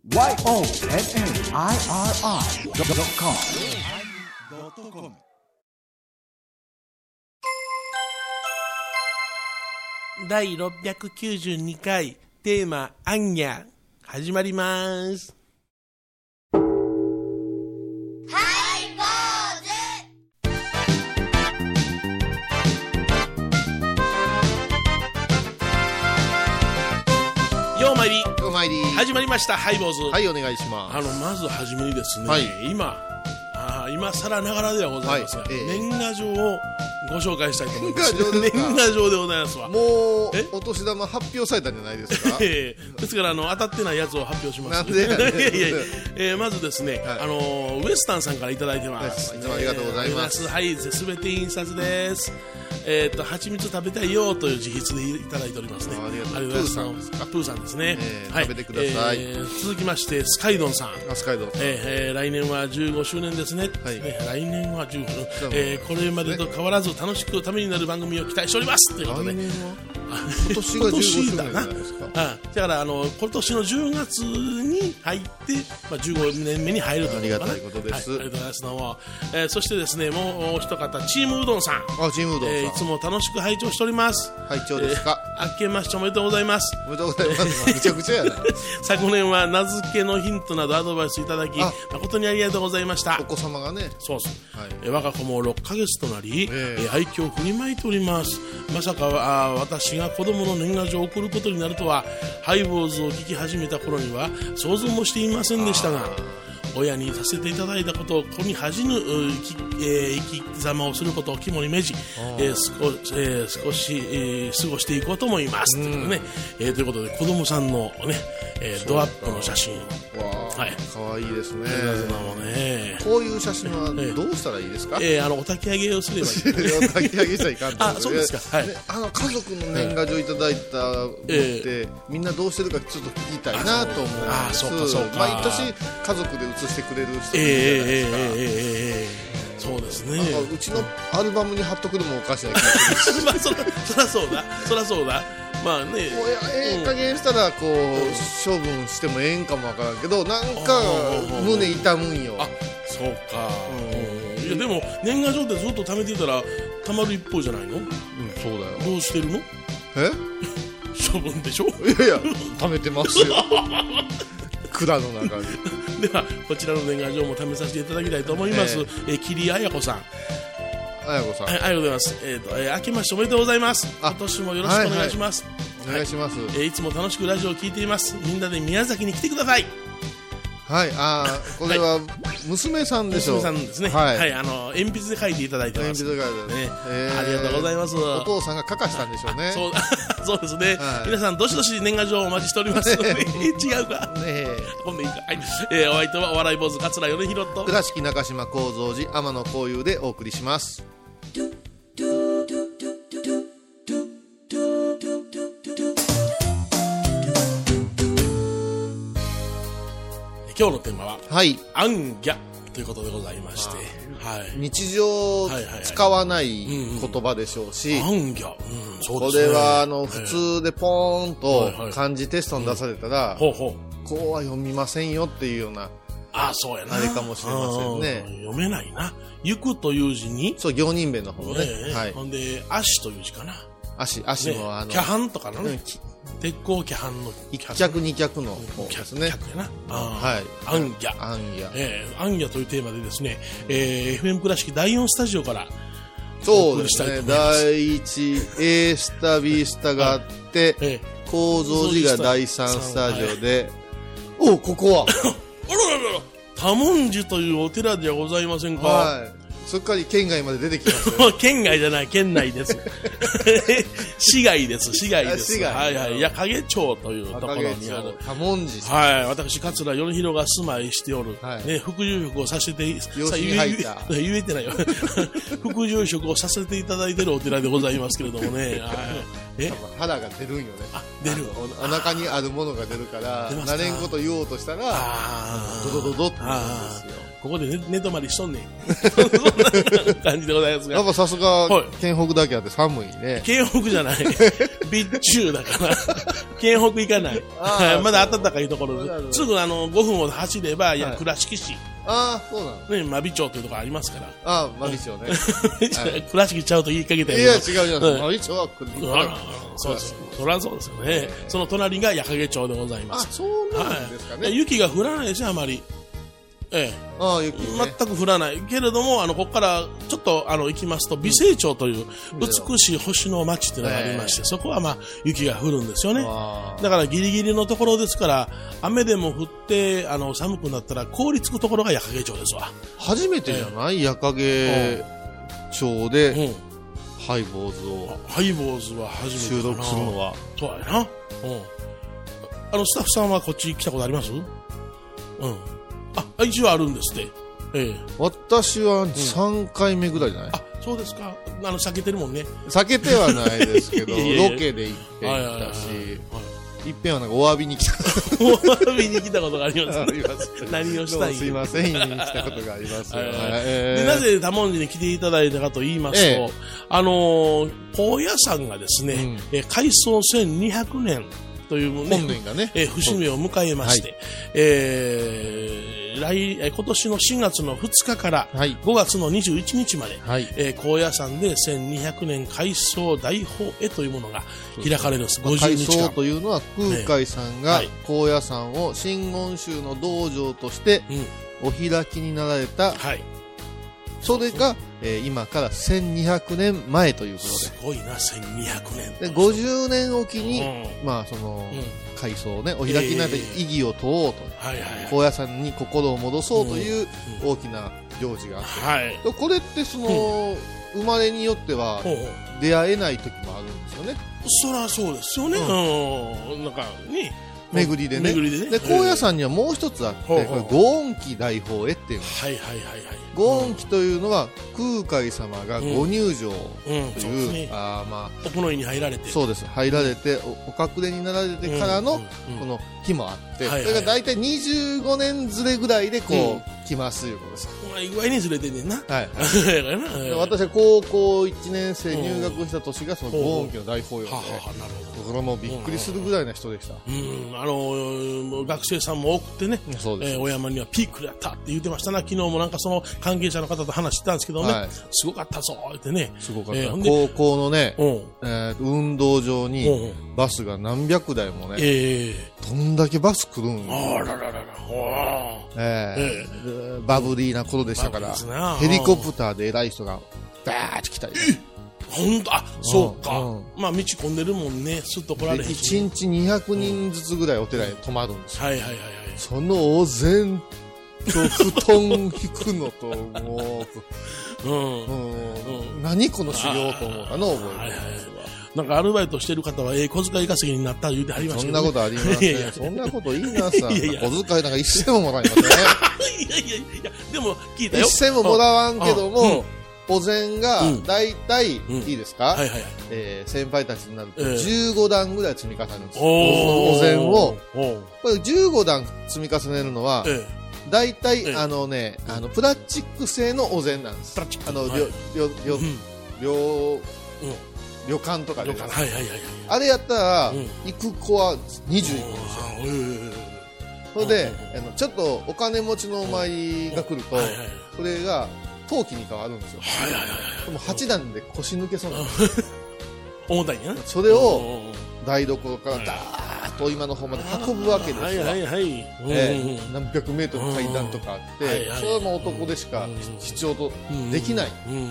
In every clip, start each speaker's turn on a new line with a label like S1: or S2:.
S1: YONNIRI.com
S2: 第692回テーマアンニャ始まります。ようまいり始まりましたハイボーズ。
S3: はい、お願いします。
S2: まずはじめにですね、
S3: はい、
S2: 今更ながらではございますが、はい、年賀状をご紹介したいと思います。
S3: 年
S2: 賀状でございますわ。
S3: もうお年玉発表されたんじゃないですか。
S2: ですから当たってないやつを発表します。
S3: なんで
S2: まずですね、はい、ウエスタンさんからいただいてます。
S3: いつもありがとうございます。
S2: はい、すべて印刷です。蜂蜜食べたいよという自筆でいただいておりますね。
S3: ありがとうございます。
S2: プーさんですね。
S3: はい、食べてください。
S2: 続きましてスカイドンさん。
S3: スカイドン。
S2: 来年は15周年ですね。はい、来年は15周年。これまでと変わらず楽しくためになる番組を期待しておりますということで。
S3: 来年は今年が15周年じゃないですか。
S2: だから今年の10月に入って、15年目に入るということかな。
S3: ありがたいことです。
S2: はい、ありがとうございます。どうも。そしてですね、もう一方チームうどんさん。
S3: チームうどんさん。
S2: いつも楽しく拝聴しております。
S3: 拝聴ですか。
S2: 明けましておめでとうございます。
S3: おめでとうございます。めちゃくちゃやな。
S2: 昨年は名付けのヒントなどアドバイスいただき誠にありがとうございました。
S3: お子様がね。
S2: そうそう。我が子も6ヶ月となり、愛嬌を振りまいております。まさか私が子供の年賀状を送ることになるとは、ハイボーズを聞き始めた頃には想像もしていませんでしたが、親にさせていただいたことを子に恥じぬ生き様をすることを肝に銘じ、少し過ごしていこうと思いますということでね、ということで子供さんのね、ドアップの写真を、
S3: はい、かわいいですね。こういう写真はどうしたらいいですか。
S2: お焚き上げをすればいい。
S3: お焚き上げしたらいかんと。
S2: あ、そうですか。はい。
S3: 家族の年賀状いただいたのってみんなどうしてるかちょっと聞きたいなと思うんです。
S2: あ、そうかそうか。
S3: 毎年家族で写してくれる人いるじゃないですか。
S2: そうですね。
S3: うちのアルバムに貼っとくのもおかしな気がする。
S2: まあそらそうだ。まあね。
S3: もう加減したらこう処分してもええんかもわからんけど、なんか胸痛むんよ。
S2: あ、そうか。いやでも年賀状ってずっと貯めてたらたまる一方じゃないの？うん、
S3: そうだよ。
S2: どうしてるの？処分でしょ？い
S3: や貯めてますよ。蔵の中に。
S2: ではこちらの年賀状も試させていただきたいと思います。桐彩子さん。
S3: 彩子さん。
S2: はい、ありがとうございます。明けましておめでとうございます。今年もよろしくお願いします。
S3: お願いします。
S2: いつも楽しくラジオを聞いています。みんなで宮崎に来てください。
S3: はい、これは娘さんでしょう。
S2: 娘さんですね。はい、鉛筆で書いていただいてます。
S3: 鉛筆で書いてね。
S2: ありがとうございます。
S3: お父さんが書かしたんでしょうね。
S2: そうですね。皆さんどしどし年賀状をお待ちしております。違うか。今度いいか。はい。お相手はお笑い坊主桂米広と
S3: 倉敷中島幸三寺天野幸雄でお送りします。
S2: 今日のテーマは、
S3: はい、
S2: アンギャということでございまして、はい、
S3: 日常使わない言葉でしょうし、
S2: アンギャ、
S3: そうですね、これは普通でポーンと漢字テストに出されたら、こうは読みませんよっていうような、
S2: そうやな、
S3: あれかもしれませんね。
S2: 読めないな。行くという字に、
S3: そう、行人弁の方ね。
S2: ほんで、足という字かな。
S3: 足も
S2: キャハンとかのね。鉄鋼キャハンの
S3: 1脚2脚の方ですね。
S2: 脚やな。
S3: はい。
S2: アンギャ。アンギャというテーマでですね、FM 倉敷第4スタジオから
S3: そうですね。第1 A スタ B スタがあって、構造寺が第3スタジオで、ここは
S2: あら多文字というお寺ではございませんか。
S3: はい。そっかり県外まで出てきます
S2: よ。県外じゃない、県内です。市外です。はいはい。矢掛町というところにある。
S3: 多文字。
S2: はい。私、桂米広が住まいしておる。副住職をさせて、言えてないよ。副住職をさせていただいているお寺でございますけれどもね。
S3: 肌が出るんよね。
S2: 出る。
S3: お腹にあるものが出るから、慣れんこと言おうとしたら、ドドドドって言うんですよ。
S2: ここで寝泊まりしとんねん。そんな感じでございますが。
S3: やっぱさすが、県北だけあって寒いね。
S2: 県北じゃない。備中だから。県北行かない。まだ暖かいところで。すぐ5分ほど走れば、倉敷市。
S3: ああ、そうなの
S2: ね、真備町というところありますから。
S3: ああ、真備町ね。
S2: 倉敷ちゃうと言いかけたよ。
S3: いや、違うじゃない。真備町は来る。
S2: そうです。そりゃそうですよね。その隣が矢掛町でございます。
S3: あ、そうなんですかね。
S2: 雪が降らないですよ、あまり。
S3: ああ、雪ね。
S2: 全く降らない。けれども、ここからちょっと、行きますと、美星町という美しい星の町っていうのがありまして、そこは雪が降るんですよね。だからギリギリのところですから、雨でも降って、寒くなったら凍りつくところが矢掛町ですわ。
S3: 初めてじゃない矢掛町で、ハイボーズを。
S2: ハイボーズは初めて
S3: 収録するのは。
S2: そうやな。スタッフさんはこっち来たことあります？一応あるんですって。
S3: 私は3回目ぐらいじゃない？
S2: そうですか。避けてるもんね。
S3: 避けてはないですけど、ロケで行って行ったし、いっぺんはなんかお詫びに来た。
S2: お詫びに来たことがありますね。何をしたい？
S3: すいません、言いに来たことがあります。
S2: で、なぜ多文字に来ていただいたかと言いますと、高野山がですね、開創1200年というね、
S3: 本年がね、
S2: 節目を迎えまして、今年の4月の2日から5月の21日まで、高野山で1200年開創大法会というものが開かれるんです。50日間。
S3: 開創というのは空海さんが高野山を真言宗の道場としてお開きになられた、それが、今から1200年前ということで。
S2: すごいな、1200年。
S3: で、50年おきに、開創ね、お開きになって意義を問おうと。高野山に心を戻そうという大きな行事があって。これって生まれによっては出会えない時もあるんですよね。
S2: そりゃそうですよね。なんかね。
S3: 巡りでね。で、高野山にはもう一つあって、これ、ご恩期大法会っていうの。ご恩期というのは、空海様がご入場という、
S2: おこの世に入られて。
S3: そうです。入られて、お隠れになられてからの、この日もあって、それが大体25年ずれぐらいで、来ますということです。
S2: 意外にずれてんねんな。
S3: 私は高校1年生入学した年がそのご恩期の大法要で、これもびっくりするぐらいな人でした。
S2: 学生さんも多くてね、お山にはピークだったって言ってましたな。昨日もなんかその関係者の方と話してたんですけどね、すごかったぞってね。
S3: すごかった。高校のね、運動場にバスが何百台もね、どんだけバス来るんバブリーな頃でしたから、ヘリコプターで偉い人がバーッと来たり。
S2: 本当、そうか。道混んでるもんね、すっと来られへんし。
S3: 1日200人ずつぐらいお寺に泊まるんですよ。そのお膳と布団引くのと、もう、何この修行と思うかの覚えてます。
S2: なんかアルバイトしてる方は小遣い稼ぎになった言うてはりましたけど、
S3: そんなことありません。そんなこといいなさ。小遣いなんか一銭ももらいません。
S2: でも聞いたよ。
S3: 一銭ももらわんけども、お膳が大体、いいですか、先輩たちになると15段ぐらい積み重ねるんですよ。お膳を。これ15段積み重ねるのは、大体、プラスチック製のお膳なんです。旅館とかで。あれやったら、行く子は20人ですよ。それで、ちょっとお金持ちのお参りが来ると、それが、陶器に変わるんですよ。でも8段で腰抜けそうなんです。
S2: 重たいね。
S3: それを台所からダーッと今の方まで運ぶわけですよ。何百メートル階段とかあって、それはもう男でしか必要とできない。これ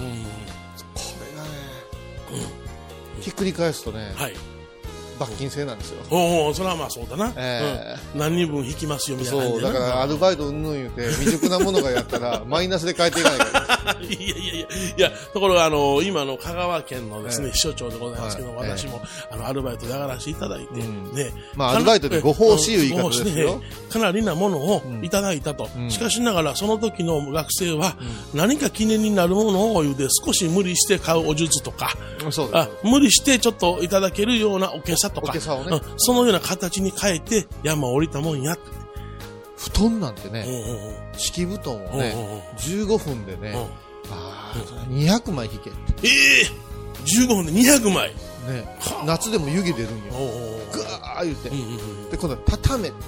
S3: がね、ひっくり返すとね、罰金制なんですよ。
S2: それはまあそうだな。何人分引きますよみたいな感じで。
S3: そう、だからアルバイトうんぬん言うて、未熟なものがやったら、マイナスで変えていかないから。
S2: いや、ところが今の香川県のですね、秘書長でございますけど、私もアルバイトで上がらせていただいて、ね。
S3: アルバイトでご奉仕いう言い方ですよ。
S2: かなりなものをいただいたと。しかしながら、その時の学生は、何か記念になるものを言うて、少し無理して買うお術とか、無理してちょっといただけるようなおけさとか、そのような形に変えて山を降りたもんやって。
S3: 布団なんてね、敷布団をね、15分でね、200枚引けって。
S2: 15分で200枚
S3: ね、夏でも湯気出るんよ。ぐわー言って。で、今度は畳めって。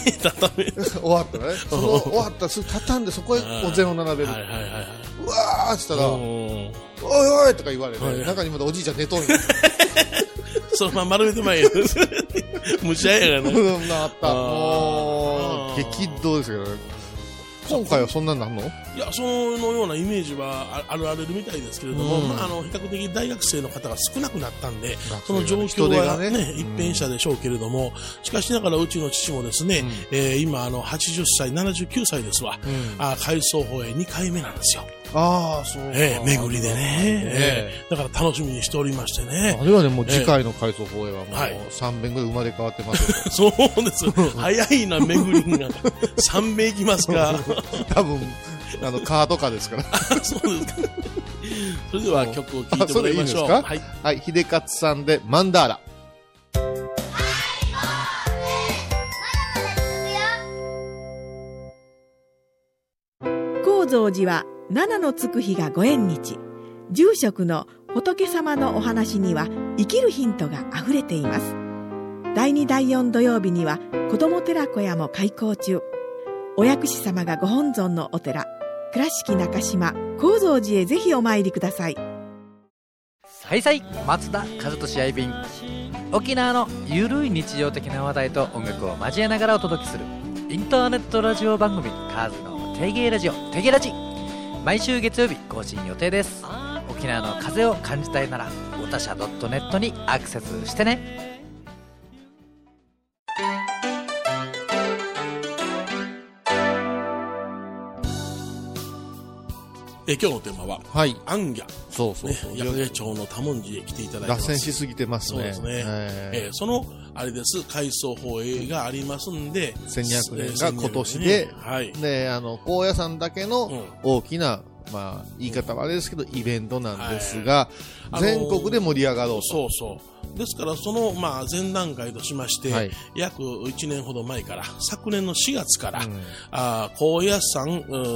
S2: 畳め
S3: 終わったらね。終わったらすぐ畳んでそこへお膳を並べる。うわーってしたら、おいおいとか言われて、中にまだおじいちゃん寝とんよ。
S2: そのまま丸めてまいよ。むちゃやがね。
S3: なった。もう、激動ですけどね。今回はそんなんなんの？い
S2: や、そのようなイメージはあるみたいですけれども、比較的大学生の方が少なくなったんで、その状況はね、一変したでしょうけれども、しかしながらうちの父もですね、今80歳、79歳ですわ。改装法へ2回目なんですよ。
S3: そう。
S2: 巡りでね。だから楽しみにしておりましてね。
S3: あれはね、もう次回の改装法へはもう3遍ぐらい生まれ変わってます
S2: そうです。早いな、巡りが。3遍いきますか。
S3: 多分、カーとかですから。
S2: そうですか。それでは曲を聴いてもらいましょう。
S3: はい、秀勝さんでマンダーラ。
S1: 高蔵寺は七のつく日がご縁日。住職の仏様のお話には生きるヒントがあふれています。第2第4土曜日には子ども寺小屋も開校中。お薬師様がご本尊のお寺、倉敷中島・高蔵寺へぜひお参りください。
S4: はいさい、松田和俊愛便。沖縄のゆるい日常的な話題と音楽を交えながらお届けするインターネットラジオ番組、カーズのテゲラジオ、テゲラジ。毎週月曜日更新予定です。沖縄の風を感じたいならおたしゃ.net にアクセスしてね。
S2: 今日のテーマは、アンギャ。
S3: そう。
S2: 矢掛町の多文字へ来ていただいてます。
S3: 脱線しすぎてますね。
S2: そうですね。その、あれです、改装法営がありますんで、
S3: 1200年が今年で、で、高野山だけの大きな、言い方はあれですけど、イベントなんですが、全国で盛り上がろうと。
S2: そう。ですから、その、前段階としまして、約1年ほど前から、昨年の4月から、高野山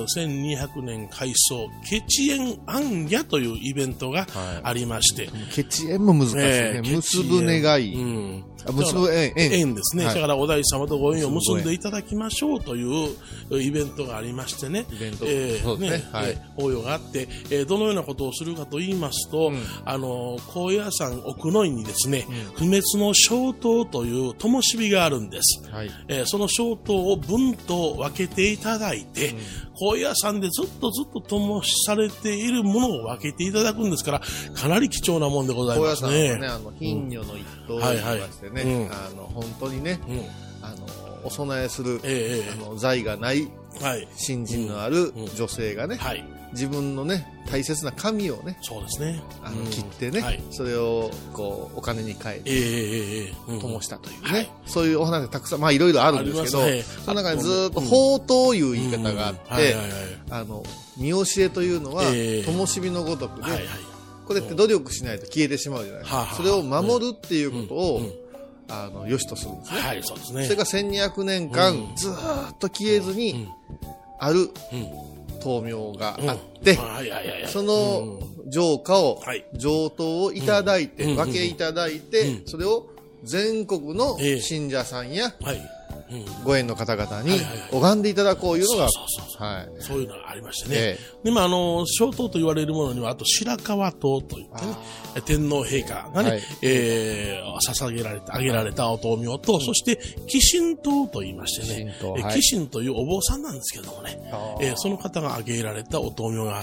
S2: 1200年改装、ケチエンアンギャというイベントがありまして。
S3: ケチエンも難しいね。結ぶ願い。結ぶ
S2: 縁ですね。だから、お大師様とご縁を結んでいただきましょうというイベントがありましてね。
S3: そうですね。
S2: 法要があって、どのようなことをするかと言いますと、高野山奥の院にですね、不滅の小灯という灯火があるんです。その小灯を分と分けていただいて、高野山でずっと灯されているものを分けていただくんですから、かなり貴重なもんでございますね。
S3: 高野山はね、頻如の一灯を言いましてね、本当にね、お供えする、財がない、信心のある女性がね、自分のね、大切な髪をね、
S2: そうですね、
S3: 切ってね、それをこうお金に変えて灯したというね、そういうお話がたくさんいろいろあるんですけど、その中にずっと宝灯いう言い方があって、見教えというのは灯火のごとくで、これって努力しないと消えてしまうじゃないですか。それを守るっていうことを良しとするんですね。
S2: そうですね。
S3: それが1200年間ずーっと消えずにある灯明があって、その上下を、上灯をいただいて、分けいただいて、それを全国の信者さんや、ご縁の方々に拝んでいただこういうのが、
S2: そういうのがありましてね。で、小灯と言われるものには、あと白川灯といってね、天皇陛下がね、捧げられた、あげられたお灯明と、そして、寄神灯と言いましてね、寄神というお坊さんなんですけどもね、その方があげられたお灯明があって、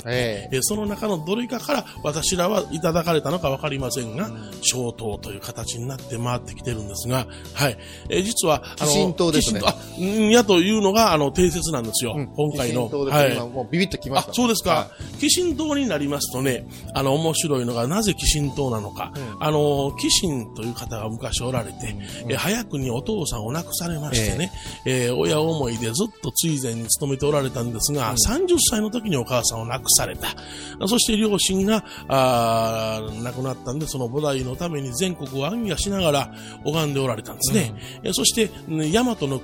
S2: その中のどれかから私らはいただかれたのかわかりませんが、小灯という形になって回ってきてるんですが、実は、
S3: 寄神灯ですね。
S2: やというのが、定説なんですよ。今回の。
S3: もうビビッときました。
S2: そうですか。寄神灯になりますとね、面白いのがなぜ寄神灯なのか。寄神という方が昔おられて、早くにお父さんを亡くされましてね、親思いでずっと追善に勤めておられたんですが、30歳の時にお母さんを亡くされた。そして両親が、亡くなったんで、その菩提のために全国を行脚しながら拝んでおられたんですね。そして、大和の国、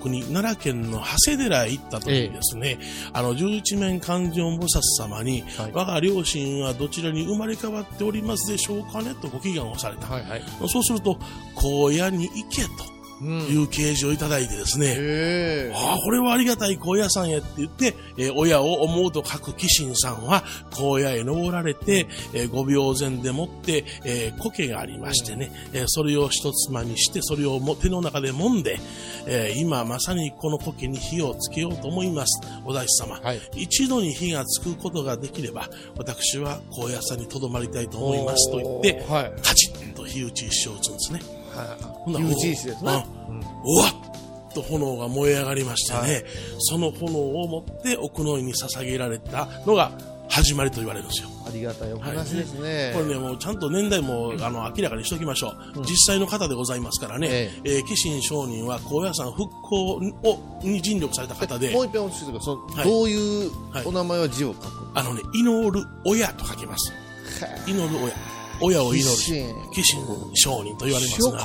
S2: 奈良県の長谷寺へ行った時にですね、十一面観世音菩薩様に、我が両親はどちらに生まれ変わっておりますでしょうかねとご祈願をされた。そうすると、荒野に行けと。いう啓示をいただいてですね、これはありがたい荒野さんやって言って、親を思うと書く寄進さんは荒野へ登られて、5秒前でもって、苔がありましてね、それを一つまみして、それを手の中で揉んで、今まさにこの苔に火をつけようと思います。お大師様、一度に火がつくことができれば、私は荒野さんにとどまりたいと思いますと言って、カチッと火打ち石を打つんですね。
S3: 火打ち石ですね。
S2: うわっと炎が燃え上がりましてね、その炎を持って奥の院に捧げられたのが始まりと言われるんですよ。
S3: ありがたいお話ですね。
S2: これね、もうちゃんと年代も明らかにしておきましょう。実際の方でございますからね、寄進上人は高野山復興に尽力された方で、
S3: もう一遍お聞きしてください。どういうお名前は字を書く？
S2: 祈る親と書きます。祈る親。親を祈る寄進上人と言われますが、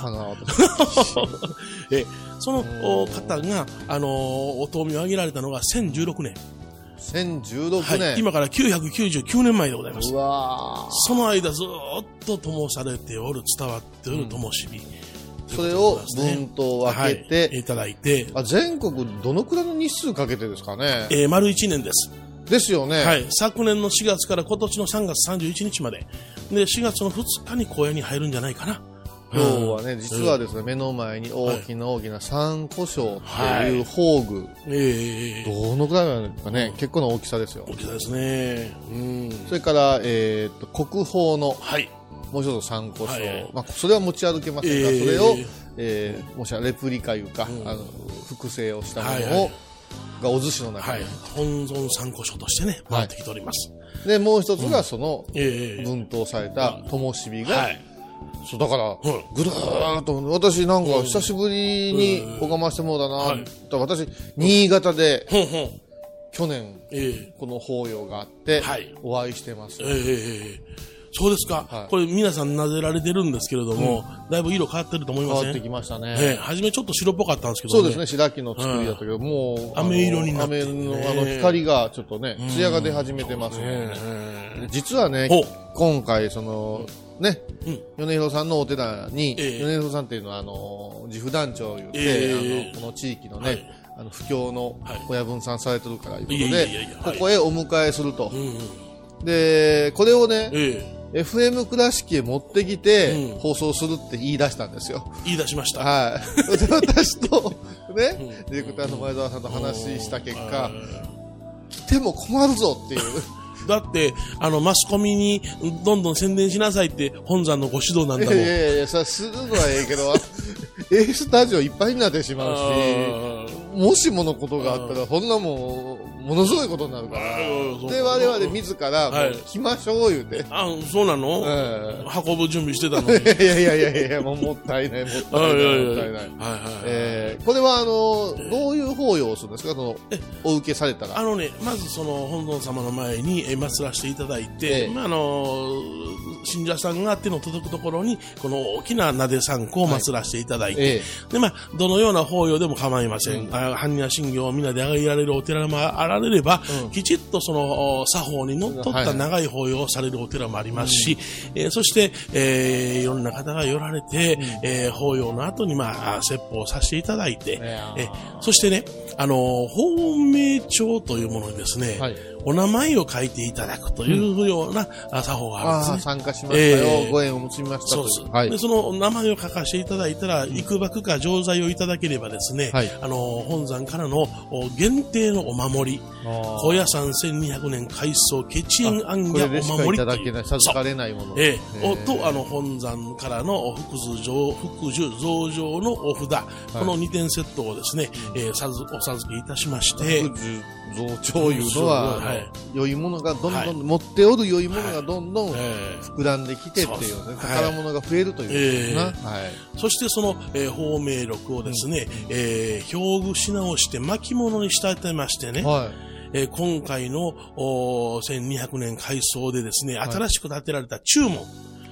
S2: その方が、お灯明を挙げられたのが1016年。
S3: 1016年、
S2: 今から999年前でございます。その間ずっと灯されておる、伝わっておる灯火。
S3: それを分灯分けて、
S2: いただいて。
S3: 全国どのくらいの日数かけてですかね。
S2: 丸1年です。
S3: ですよね。
S2: 昨年の4月から今年の3月31日まで。で、4月の2日に荒野に入るんじゃないかな。
S3: 今日はね、実はですね、目の前に大きな三鈷杵っていう宝具。どのくらいなんですかね。結構な大きさですよ。
S2: 大きさですね。
S3: それから、国宝の、もう一つ三鈷杵。それは持ち歩けませんが、それを、もしレプリカいうか、複製をしたものを、がお寿司の中に、
S2: 本尊三鈷杵としてね、回ってきております。
S3: で、もう一つがその、分灯された灯火が、そうだから、ぐるーっと、私なんか久しぶりに拝ましてもらったな、私、新潟で、去年、この法要があって、お会いしてます。
S2: そうですか。これ皆さんなぜられてるんですけれども、だいぶ色変わってると思いますね。
S3: 変わってきましたね。
S2: 初めちょっと白っぽかったんですけどね。
S3: そうですね、白木の作りだったけど、もう、
S2: 飴色になって、
S3: 飴の光がちょっとね、艶が出始めてますね。実はね、今回、その、ね、米広さんのお寺に、米広さんっていうのは、自負団長を言って、この地域のね、布教の親分さんされてるからいうことで、ここへお迎えすると。で、これをね、FM 倉敷へ持ってきて、放送するって言い出したんですよ。
S2: 言い出しました。
S3: 私と、ね、ディレクターの前澤さんと話した結果、来ても困るぞっていう。
S2: だって、マスコミにどんどん宣伝しなさいって本山のご指導なんだもん。
S3: いや、それするのはええけど、スタジオいっぱいになってしまうし、もしものことがあったら、そんなもん、ものすごいことになるから。で、我々自ら、もう来ましょう言うて。
S2: そうなの？運ぶ準備してたのに。
S3: いや、もったいない、もったいない。これは、どういう法要をするんですか？お受けされたら。
S2: まずその、本尊様の前に、祀らせていただいて、信者さんが手の届くところに、この大きな名で三鈷を祀らせていただいて、で、どのような法要でも構いません。般若心経を皆であげられるお寺もあられれば、きちっとその作法にのっとった長い法要をされるお寺もありますし、そして、いろんな方が寄られて、法要の後に説法させていただいて、そしてね、法名帳というものにですね、お名前を書いていただくというような作法があるんですね。
S3: 参加しましたよ、ご縁を結びましたと。
S2: そうです。で、その名前を書かせていただいたら、幾ばくか錠剤をいただければですね、本山からの限定のお守り、高野山1200年改装ケチエンアンギャお守り。これでしかいただけない、授かれないもの。と、本山からの福寿増上のお札、この2点セットをですね、お授けいたしまして、
S3: 増長いうのは、良いものがどんどん、持っておる良いものがどんどん膨らんできてっていうね、宝物が増えるというな。
S2: そしてその法名録をですね、表具し直して巻物に仕立てましてね、今回の1200年改装でですね、新しく建てられた中門、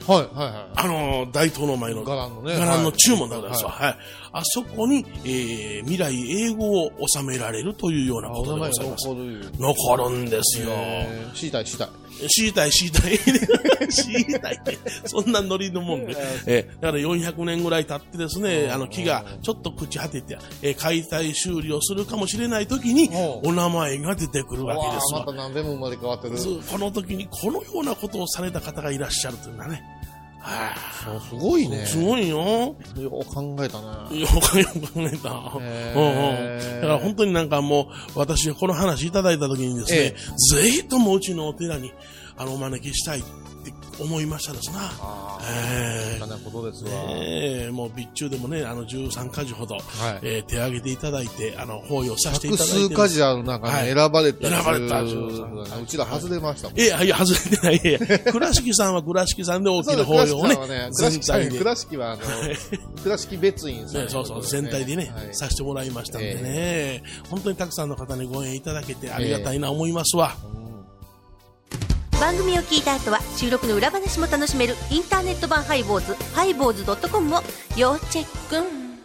S2: 大東の前の
S3: 伽藍
S2: の中門でございますわ。はい。あそこに、未来英語を収められるというようなことでございます。残るんですよ。
S3: 知りたい。
S2: 知りたいって、そんなノリのもんで。だから400年ぐらい経ってですね、木がちょっと朽ち果てて、解体修理をするかもしれない時に、お名前が出てくるわけですわ。
S3: また何でも生まれ変わってる。
S2: この時にこのようなことをされた方がいらっしゃるというのはね。
S3: すごいね。
S2: すごいよ。
S3: よく考えたね。
S2: よく考えた。だから本当になんかもう、私がこの話いただいた時にですね、ぜひともうちのお寺に、お招きしたいって思いましたですな。
S3: なことですわ。
S2: もう備中でもね、13か所ほど、手挙げていただいて、法要させていただいて。
S3: 数か所ある中に選ばれた。うちら外れましたもん。
S2: いや、外れてない。倉敷さんは倉敷さんで大きな法要をね、
S3: 全体で。倉敷は倉敷別院さん。
S2: そう、全体でね、させてもらいましたんでね、本当にたくさんの方にご縁いただけてありがたいな思いますわ。
S5: 番組を聞いた後は収録の裏話も楽しめるインターネット版ハイボーズ、ハイボーズ.com を要チェック。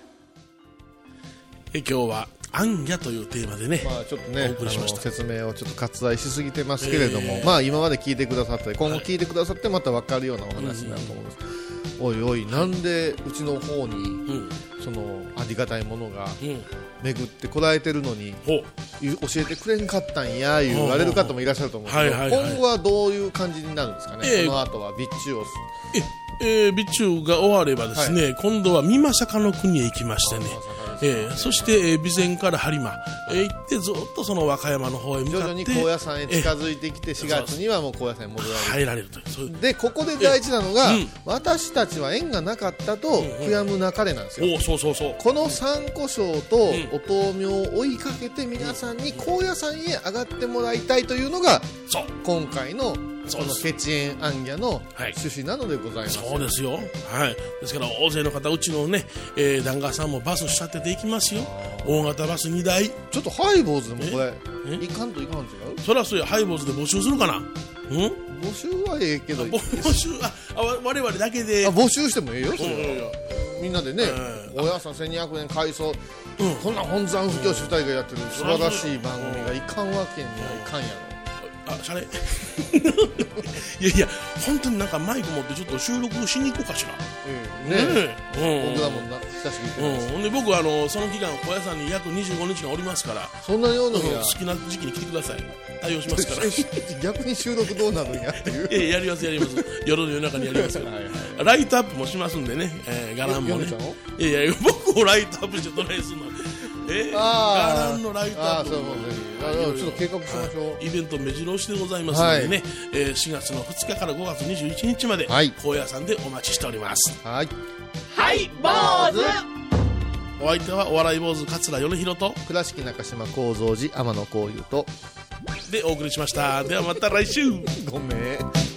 S2: 今日は行脚というテーマでね、
S3: ちょっとね、説明をちょっと割愛しすぎてますけれども、今まで聞いてくださって今後聞いてくださってまた分かるようなお話になると思います。おいおい、なんでうちの方に、そのありがたいものが巡ってこられてるのに、教えてくれんかったんや言われる方もいらっしゃると思うんですけど、今後はどういう感じになるんですかね。この後は備中を
S2: 備中が終わればですね、今度は美作の国へ行きましてね、そして備前から播磨へ行ってずっとその和歌山の方へ向かって
S3: 徐々に高野山へ近づいてきて、4月にはもう高野山に戻られる、
S2: 入られると。
S3: でここで大事なのが、私たちは縁がなかったと悔やむなかれなんですよ。この三鈷賞とお灯明を追いかけて皆さんに高野山へ上がってもらいたいというのが今回のこのケチエン行脚の趣旨なのでございます。
S2: そうですよ。ですから大勢の方、うちのね、檀家さんもバス仕立てていきますよ。大型バス2台。
S3: ちょっとハイボーズでもこれいかんといかん違う。
S2: そりゃそうや、ハイボーズで募集するかな。
S3: 募集はええけど、
S2: 募集我々だけで
S3: 募集してもええよ。それはみんなでね、大家さん1200年改装、こんな本山布教師2人がやってる素晴らしい番組がいかんわけにはいかんやろ。
S2: シャレいや本当になんかマイク持ってちょっと収録しに行こうかしら。
S3: 僕らも親しく言ってます。
S2: で僕はその期間高野山に約25日間おりますから、
S3: そんなような好
S2: きな時期に来てください。対応しますから
S3: 逆に収録どうなるんやっていう
S2: やります夜の夜中にやりますからライトアップもしますんでね、伽藍もね。僕をライトアップしてどないすんの。伽藍のライトアップ、
S3: ちょっと計画しましょう。
S2: イベント目白押しでございますのでね、4月の2日から5月21日まで高野山でお待ちしております。
S1: はい坊主。
S2: お相手はお笑い坊主桂米広と
S3: 倉敷中島幸三寺天野幸雄と
S2: でお送りしました。ではまた来週。
S3: ごめん。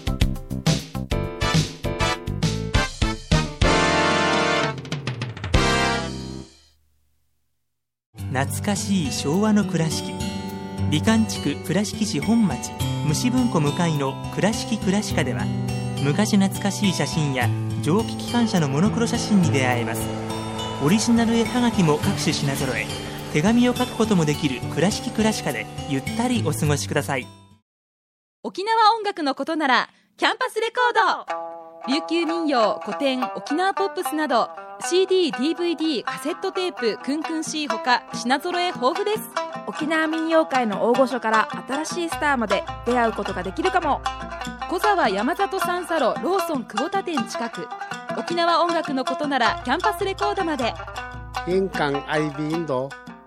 S6: 懐かしい昭和の倉敷、美観地区倉敷市本町虫文庫向かいの倉敷倉歯科では、昔懐かしい写真や蒸気機関車のモノクロ写真に出会えます。オリジナル絵はがきも各種品揃え、手紙を書くこともできる倉敷倉歯科でゆったりお過ごしください。
S7: 沖縄音楽のことならキャンパスレコード、琉球民謡、古典、沖縄ポップスなど CD、DVD、カセットテープ、クンクン C ほか品揃え豊富です。
S8: 沖縄民謡界の大御所から新しいスターまで出会うことができるかも。
S7: 小沢山里三佐路ローソン久保田店近く。沖縄音楽のことならキャンパスレコードまで。
S9: 印鑑 IB インド。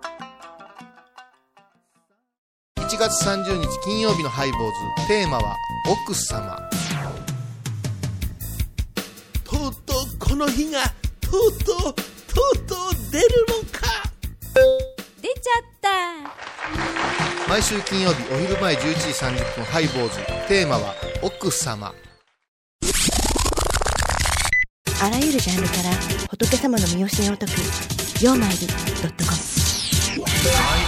S3: 1月30日金曜日のハイボーズ、テーマは奥様。
S2: とうとうこの日がとうとう出るのか。
S7: 出ちゃった。
S3: 毎週金曜日お昼前11時30分ハイボーズ、テーマは奥様。
S10: あらゆるジャンルから仏様の身教えを説く曜マイル.com。